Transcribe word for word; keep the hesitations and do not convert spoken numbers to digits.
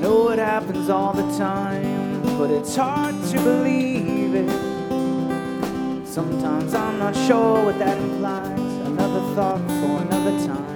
know it happens all the time, but it's hard to believe it. Sometimes I'm not sure what that implies. Another thought for another time.